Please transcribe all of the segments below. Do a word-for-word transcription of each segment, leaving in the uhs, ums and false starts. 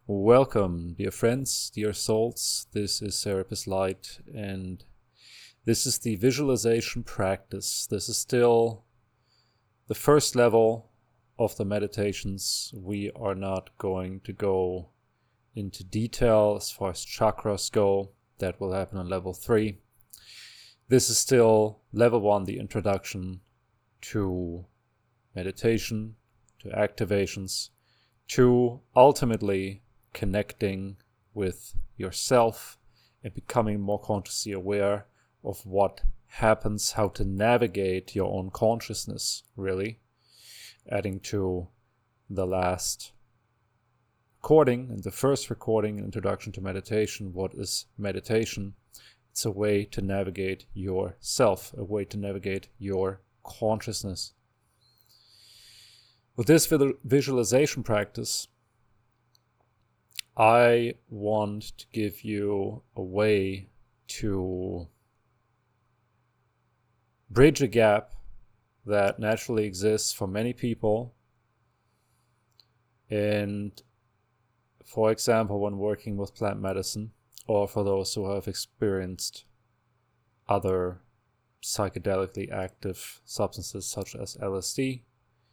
Welcome, dear friends, dear souls. This is Serapis Light, and this is the visualization practice. This is still the first level of the meditations. We are not going to go into detail as far as chakras go. That will happen on level three. This is still level one, the introduction to meditation, to activations, to ultimately connecting with yourself and becoming more consciously aware of what happens, how to navigate your own consciousness, really. Adding to the last recording and the first recording, Introduction to Meditation. What is meditation? It's a way to navigate yourself, a way to navigate your consciousness. With this visualization practice, I want to give you a way to bridge a gap that naturally exists for many people. And for example, when working with plant medicine, or for those who have experienced other psychedelically active substances such as L S D.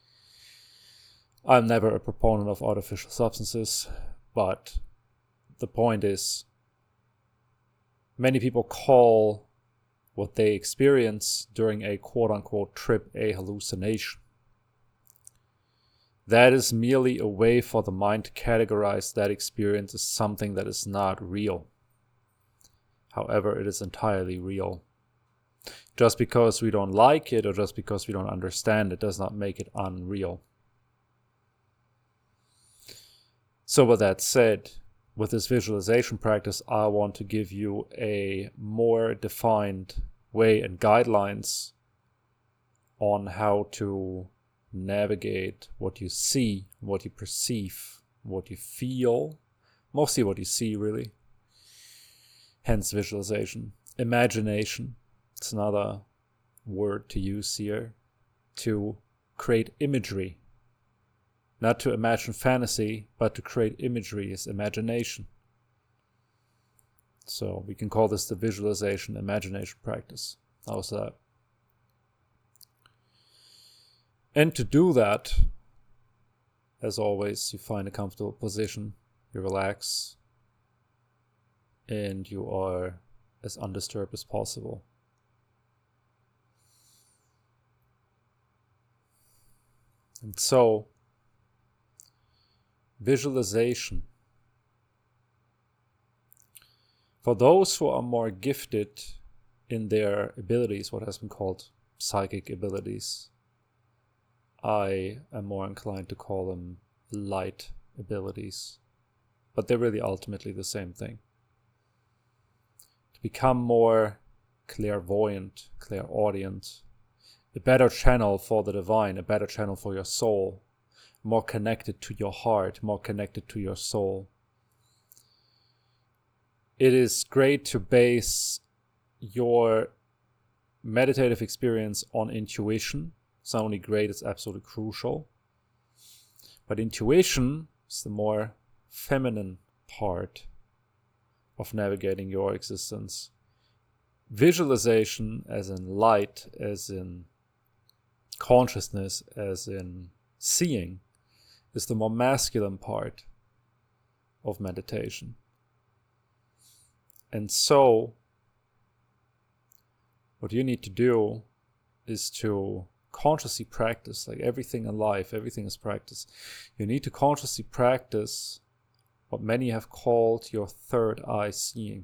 I'm never a proponent of artificial substances, but the point is, many people call what they experience during a quote-unquote trip a hallucination. That is merely a way for the mind to categorize that experience as something that is not real. However, it is entirely real. Just because we don't like it or just because we don't understand it does not make it unreal. So with that said, with this visualization practice, I want to give you a more defined way and guidelines on how to navigate what you see, what you perceive, what you feel, mostly what you see really. Hence visualization. Imagination, it's another word to use here, to create imagery. Not to imagine fantasy, but to create imagery is imagination. So we can call this the visualization imagination practice. How's that? And to do that, as always, you find a comfortable position, you relax, and you are as undisturbed as possible. And so, visualization. For those who are more gifted in their abilities, what has been called psychic abilities, I am more inclined to call them light abilities. But they're really ultimately the same thing. To become more clairvoyant, clairaudient, a better channel for the divine, a better channel for your soul, more connected to your heart, more connected to your soul. It is great to base your meditative experience on intuition. It's not only great, it's absolutely crucial. But intuition is the more feminine part of navigating your existence. Visualization, as in light, as in consciousness, as in seeing, is the more masculine part of meditation. And so, what you need to do is to consciously practice, like everything in life, everything is practice. You need to consciously practice what many have called your third eye seeing.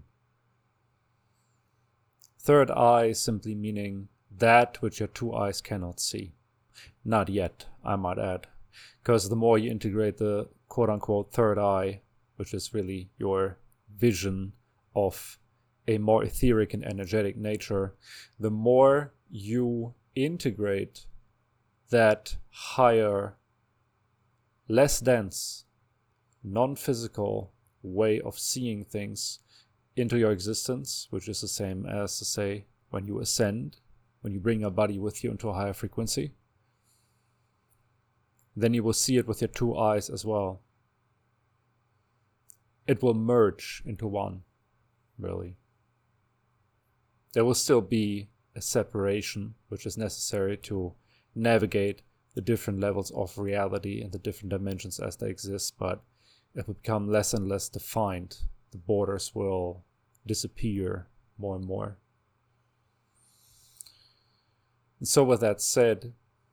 Third eye simply meaning that which your two eyes cannot see. Not yet, I might add. Because the more you integrate the quote-unquote third eye, which is really your vision of a more etheric and energetic nature, the more you integrate that higher, less dense, non-physical way of seeing things into your existence, which is the same as to say when you ascend, when you bring your body with you into a higher frequency, then you will see it with your two eyes as well. it will merge into one, really. There will still be a separation, which is necessary to navigate the different levels of reality and the different dimensions as they exist, but it will become less and less defined. The borders will disappear more and more. And so with that said,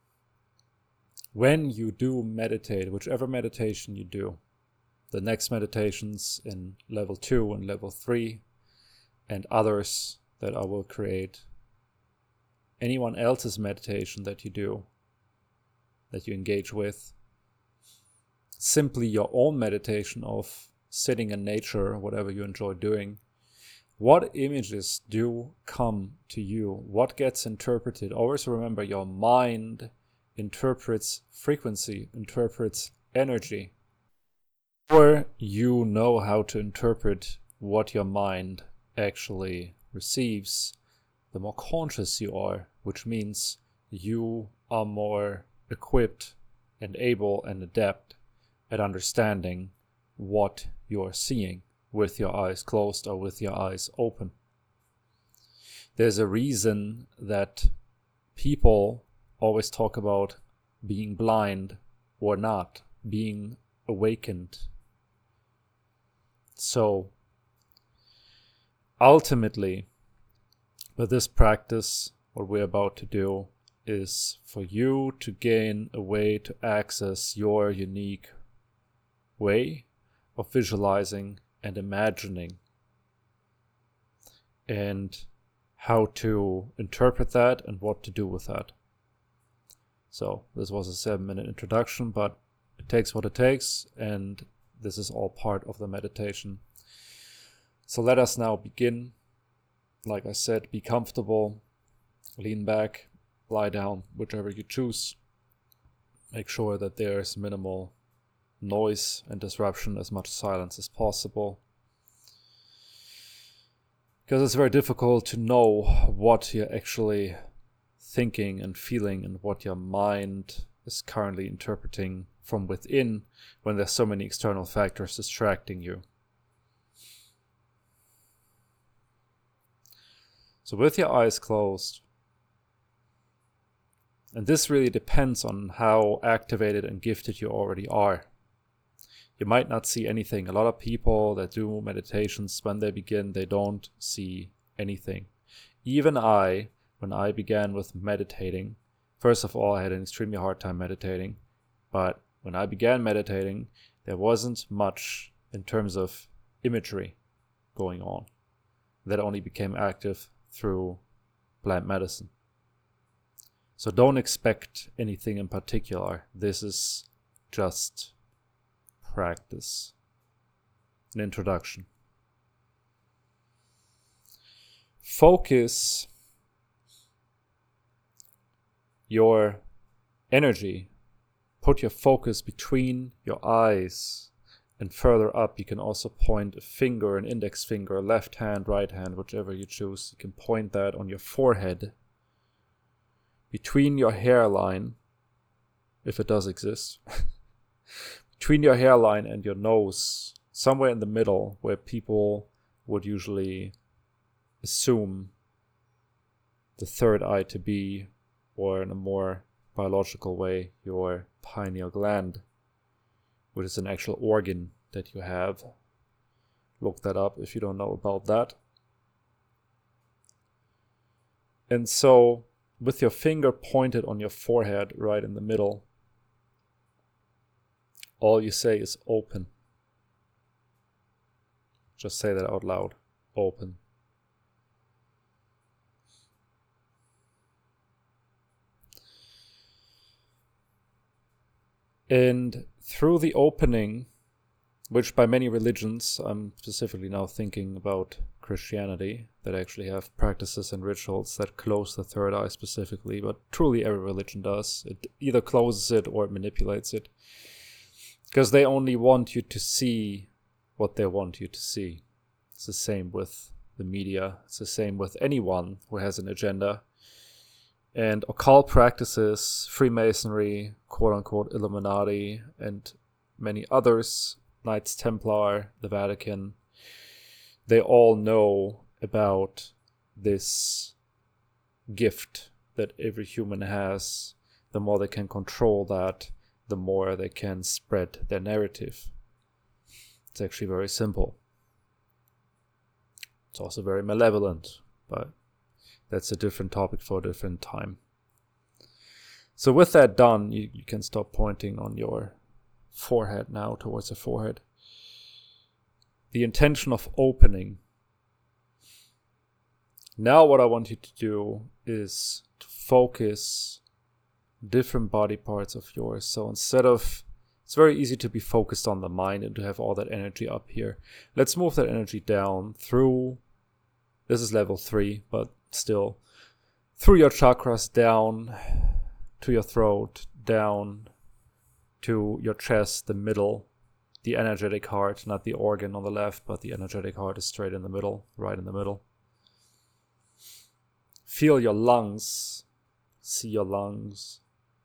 when you do meditate, whichever meditation you do, the next meditations in level two and level three and others that I will create, anyone else's meditation that you do, that you engage with, simply your own meditation of sitting in nature, whatever you enjoy doing, what images do come to you? What gets interpreted? Always remember, your mind interprets frequency, interprets energy. The more you know how to interpret what your mind actually receives, the more conscious you are, which means you are more equipped and able and adept at understanding what you're seeing with your eyes closed or with your eyes open. There's a reason that people always talk about being blind or not, being awakened. So, ultimately, with this practice, what we're about to do is for you to gain a way to access your unique way of visualizing and imagining, and how to interpret that and what to do with that. So this was a seven minute introduction, but it takes what it takes, and this is all part of the meditation. So let us now begin. Like I said, be comfortable, lean back, lie down, whichever you choose. Make sure that there's minimal noise and disruption, as much silence as possible. Because it's very difficult to know what you're actually thinking and feeling and what your mind is currently interpreting from within when there's so many external factors distracting you. So with your eyes closed, and this really depends on how activated and gifted you already are. You might not see anything. A lot of people that do meditations, when they begin, they don't see anything. Even I, when I began with meditating, first of all, I had an extremely hard time meditating. But when I began meditating, there wasn't much in terms of imagery going on. That only became active through plant medicine. So don't expect anything in particular. This is just practice, an introduction. Focus your energy. Put your focus between your eyes and further up. You can also point a finger, an index finger, left hand, right hand, whichever you choose. You can point that on your forehead, between your hairline, if it does exist. Between your hairline and your nose, somewhere in the middle, where people would usually assume the third eye to be, or in a more biological way, your pineal gland, which is an actual organ that you have. Look that up if you don't know about that. And so, with your finger pointed on your forehead, right in the middle, all you say is open. Just say that out loud. Open. And through the opening, which by many religions, I'm specifically now thinking about Christianity, that actually have practices and rituals that close the third eye specifically, but truly every religion does. It either closes it or it manipulates it. Because they only want you to see what they want you to see. It's the same with the media. It's the same with anyone who has an agenda. And occult practices, Freemasonry, quote-unquote Illuminati, and many others Knights Templar, the Vatican, they all know about this gift that every human has. The more they can control that, the more they can spread their narrative. It's actually very simple. It's also very malevolent, but that's a different topic for a different time. So with that done, you, you can stop pointing on your forehead now, towards the forehead. The intention of opening. Now what I want you to do is to focus different body parts of yours. So instead of, it's very easy to be focused on the mind and to have all that energy up here. Let's move that energy down through, this is level three, but still, through your chakras down to your throat, down to your chest, the middle, the energetic heart, not the organ on the left, but the energetic heart is straight in the middle, right in the middle. Feel your lungs, see your lungs.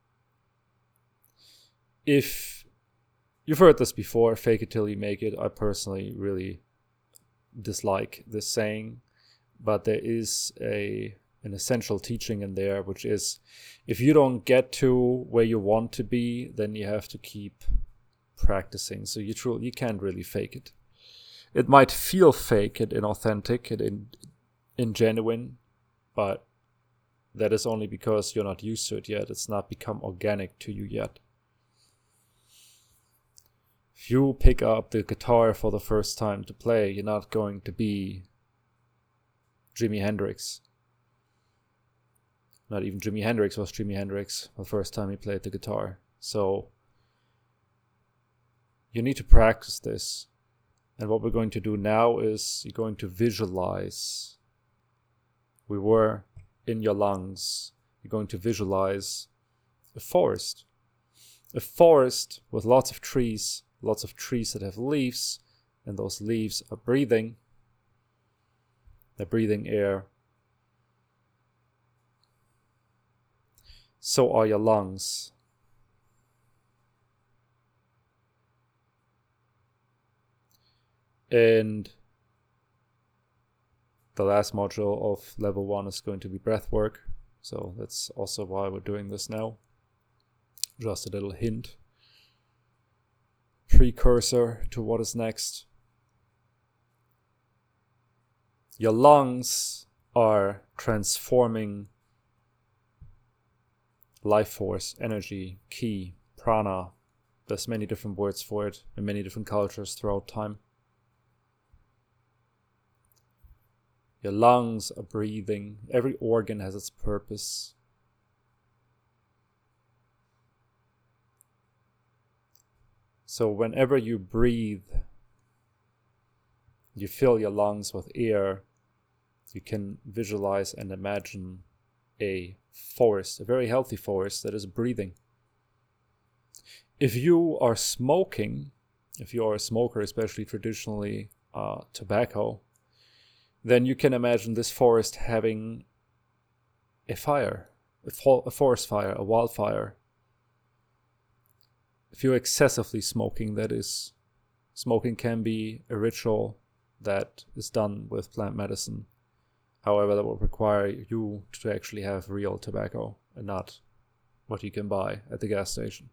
If you've heard this before, fake it till you make it, I personally really dislike this saying, but there is a an essential teaching in there, which is if you don't get to where you want to be, then you have to keep practicing. So you truly, you can't really fake it. It might feel fake and inauthentic and in, ingenuine, but that is only because you're not used to it yet. It's not become organic to you yet. If you pick up the guitar for the first time to play, you're not going to be Jimi Hendrix. Not even Jimi Hendrix was Jimi Hendrix the first time he played the guitar. So you need to practice this. And what we're going to do now is you're going to visualize. We were in your lungs. You're going to visualize a forest. A forest with lots of trees, lots of trees that have leaves, and those leaves are breathing. They're breathing air. So are your lungs. And the last module of level one is going to be breath work. So that's also why we're doing this now. Just a little hint. Precursor to what is next. Your lungs are transforming life force, energy, ki, prana. There's many different words for it in many different cultures throughout time. Your lungs are breathing. Every organ has its purpose. So whenever you breathe, you fill your lungs with air. You can visualize and imagine a forest, a very healthy forest that is breathing. If you are smoking, if you are a smoker, especially traditionally uh, tobacco, then you can imagine this forest having a fire, a, fo- a forest fire, a wildfire. If you're excessively smoking, that is, smoking can be a ritual that is done with plant medicine. However, that will require you to actually have real tobacco and not what you can buy at the gas station.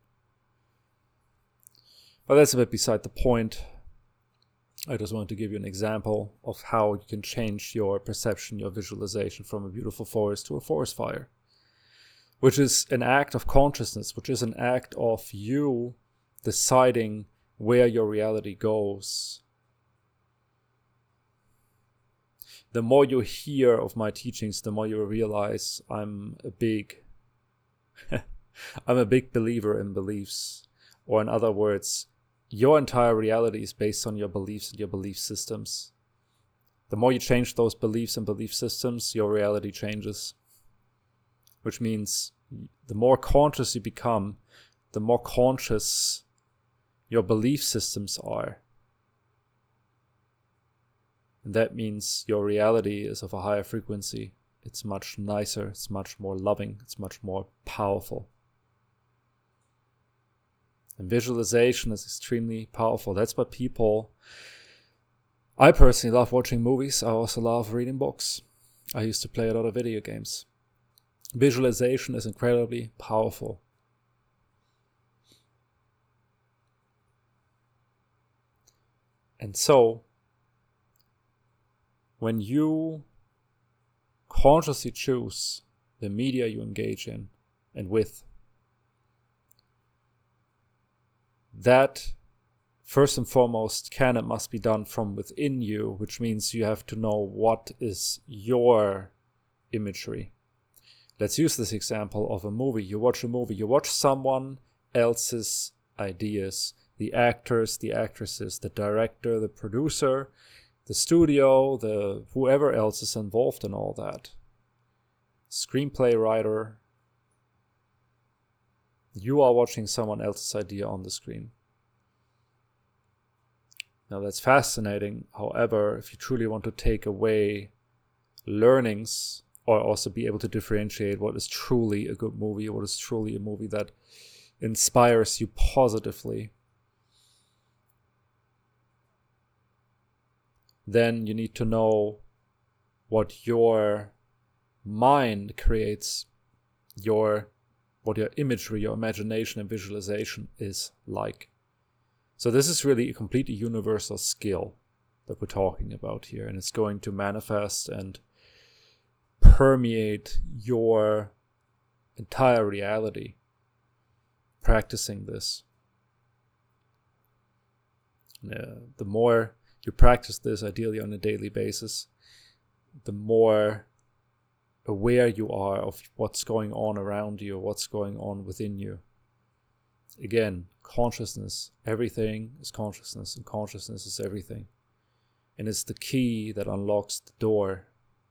But that's a bit beside the point. I just wanted to give you an example of how you can change your perception, your visualization from a beautiful forest to a forest fire, which is an act of consciousness, which is an act of you deciding where your reality goes. The more you hear of my teachings, the more you realize I'm a big, I'm a big believer in beliefs. Or in other words, your entire reality is based on your beliefs and your belief systems. The more you change those beliefs and belief systems, your reality changes. Which means the more conscious you become, the more conscious your belief systems are. And that means your reality is of a higher frequency. It's much nicer, it's much more loving, it's much more powerful. And visualization is extremely powerful. That's what people... I personally love watching movies. I also love reading books. I used to play a lot of video games. Visualization is incredibly powerful. And so, when you consciously choose the media you engage in and with, that first and foremost can and must be done from within you, which means you have to know what is your imagery. Let's use this example of a movie. You watch a movie, you watch someone else's ideas, the actors, the actresses, the director, the producer, the studio, the whoever else is involved in all that. Screenplay writer. You are watching someone else's idea on the screen. Now that's fascinating. However, if you truly want to take away learnings or also be able to differentiate what is truly a good movie, what is truly a movie that inspires you positively, then you need to know what your mind creates, your what your imagery, your imagination and visualization is like. So this is really a completely universal skill that we're talking about here, and it's going to manifest and permeate your entire reality, practicing this. Uh, the more you practice this, ideally on a daily basis, the more aware you are of what's going on around you, what's going on within you. Again, consciousness, everything is consciousness, and consciousness is everything. And it's the key that unlocks the door.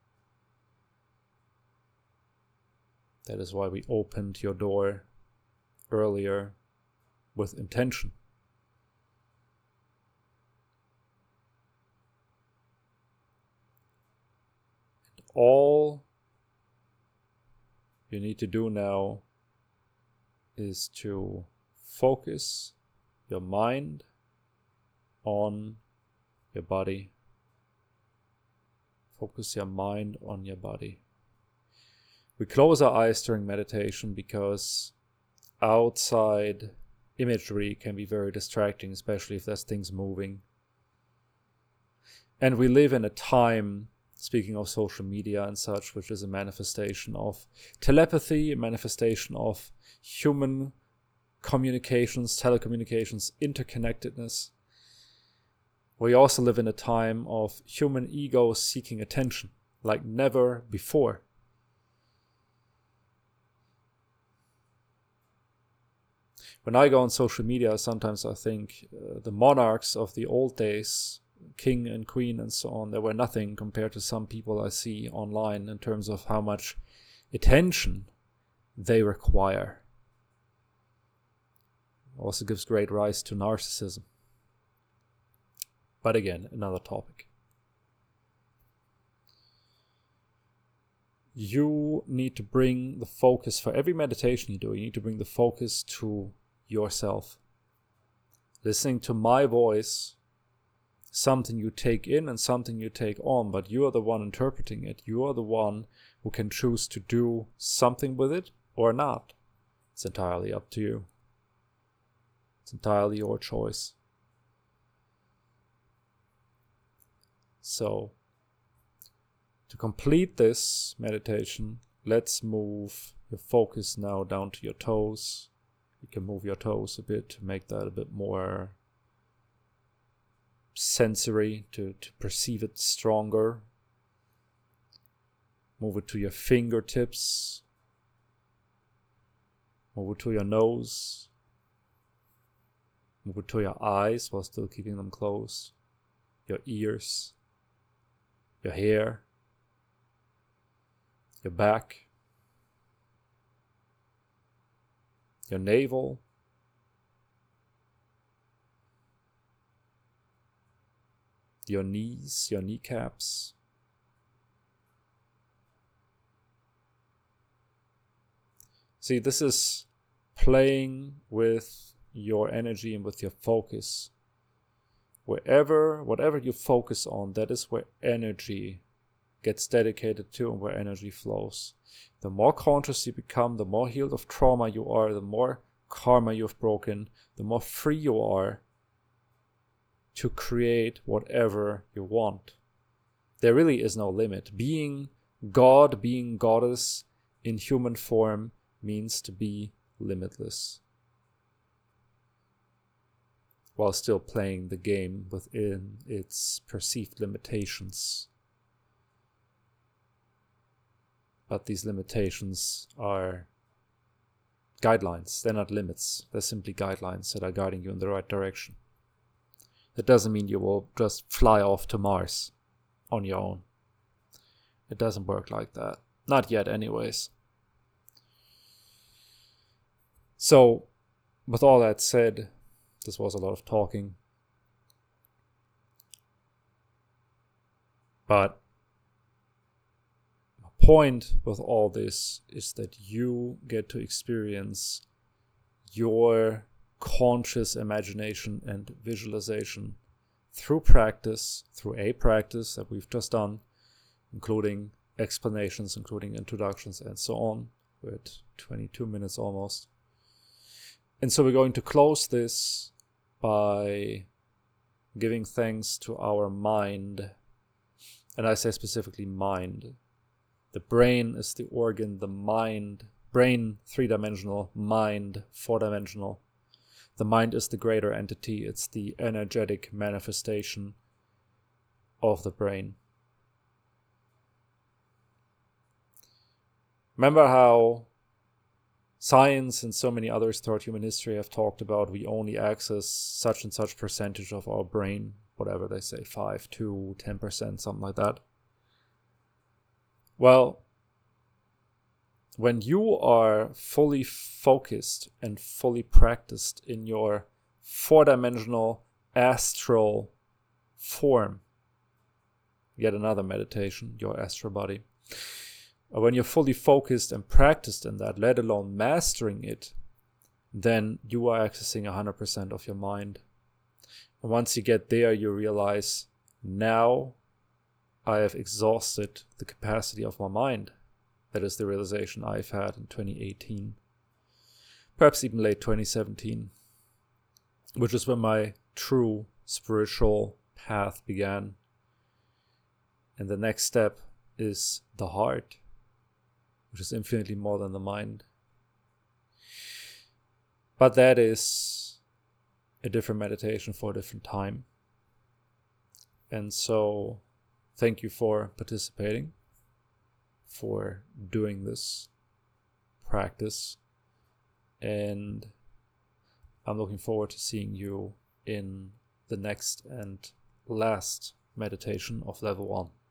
That is why we opened your door earlier with intention. And all you need to do now is to focus your mind on your body. Focus your mind on your body. We close our eyes during meditation because outside imagery can be very distracting, especially if there's things moving. And we live in a time, speaking of social media and such, which is a manifestation of telepathy, a manifestation of human communications, telecommunications, interconnectedness. We also live in a time of human ego seeking attention like never before. When I go on social media, sometimes I think uh, the monarchs of the old days, king and queen and so on, they were nothing compared to some people I see online in terms of how much attention they require. Also gives great rise to narcissism. But again, another topic. You need to bring the focus for every meditation you do. You need to bring the focus to yourself. Listening to my voice, something you take in and something you take on, but you are the one interpreting it. You are the one who can choose to do something with it or not. It's entirely up to you. It's entirely your choice. So, to complete this meditation, let's move your focus now down to your toes. You can move your toes a bit to make that a bit more sensory, to, to perceive it stronger. Move it to your fingertips. Move it to your nose. Move it to your eyes while still keeping them closed. Your ears. Your hair. Your back. Your navel. Your knees, your kneecaps. See, this is playing with your energy and with your focus. Wherever, whatever you focus on, that is where energy gets dedicated to and where energy flows. The more conscious you become, the more healed of trauma you are, the more karma you've broken, the more free you are to create whatever you want. There really is no limit. Being God, being goddess in human form means to be limitless, while still playing the game within its perceived limitations. But these limitations are guidelines. They're not limits. They're simply guidelines that are guiding you in the right direction. That doesn't mean you will just fly off to Mars on your own. It doesn't work like that. Not yet, anyways. So, with all that said, this was a lot of talking. But my point with all this is that you get to experience your conscious imagination and visualization through practice, through a practice that we've just done, including explanations, including introductions, and so on. We're at twenty-two minutes almost. And so we're going to close this by giving thanks to our mind. And I say specifically mind. The brain is the organ, the mind, brain three-dimensional, mind four-dimensional. The mind is the greater entity. It's the energetic manifestation of the brain. Remember how science and so many others throughout human history have talked about we only access such and such percentage of our brain, whatever they say, five, two, ten percent, something like that. Well, when you are fully focused and fully practiced in your four-dimensional astral form, yet another meditation, your astral body, when you're fully focused and practiced in that, let alone mastering it, then you are accessing one hundred percent of your mind. And once you get there, you realize, now I have exhausted the capacity of my mind. That is the realization I've had in twenty eighteen, perhaps even late twenty seventeen, which is when my true spiritual path began. And the next step is the heart, which is infinitely more than the mind. But that is a different meditation for a different time. And so, thank you for participating, for doing this practice. And I'm looking forward to seeing you in the next and last meditation of level one.